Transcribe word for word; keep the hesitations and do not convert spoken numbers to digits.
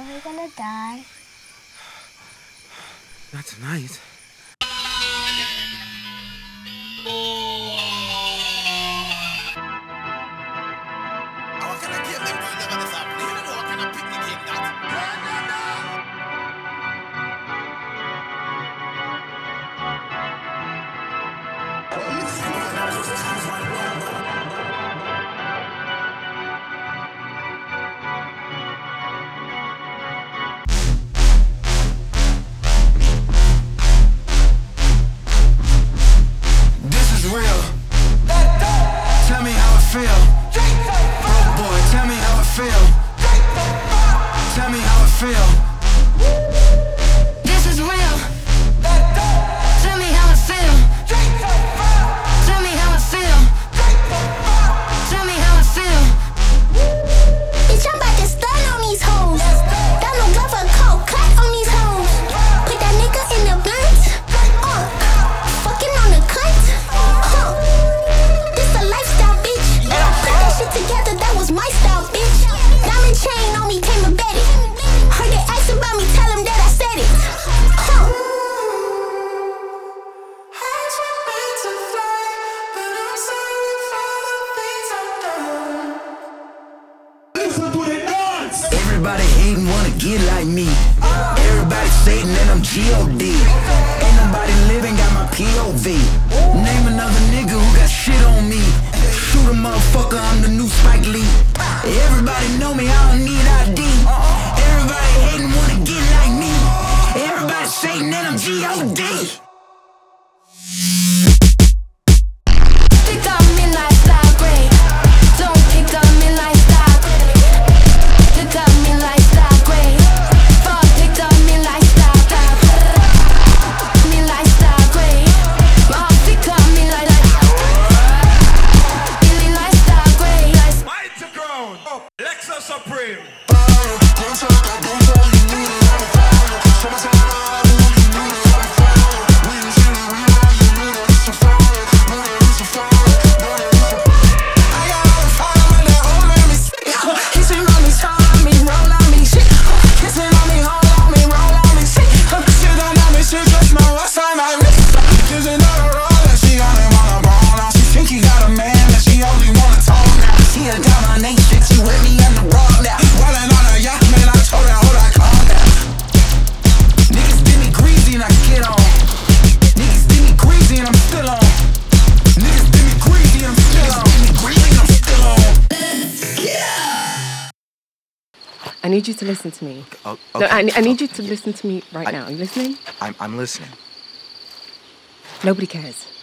we gonna die? Not tonight. Tell me how it feel. This is real. Tell me how it feel. Tell me how it feel. Tell me how it feel. Bitch, I'm about to stun on these hoes. Got no love for coke, cut on these hoes. Put that nigga in the blunt. Uh, fucking on the cut. Huh. This a lifestyle, bitch. And I put that shit together, that was my style, bitch. Diamond chain on me, came embedded. Heard they ask about me, tell them that I said it. Huh. Everybody hating wanna get like me. Everybody Satan and I'm G O D. Ain't nobody living, got my P O V. Name another nigga who got shit on me. Shoot a motherfucker, I'm the new Spike Lee. Everybody know me, I don't need I D. Everybody hating wanna get like me. Everybody Satan and I'm G O D. Pick up me lifestyle great. Don't pick up me lifestyle. Pick up me lifestyle great. Fuck, pick up me lifestyle. Me lifestyle great. Oh, pick up me lifestyle. Me lifestyle great. Mighty ground. Oh, Lexus Supreme. I need you to listen to me. Oh, okay. No, I, I need you to listen to me right I, now. Are you listening? I'm, I'm listening. Nobody cares.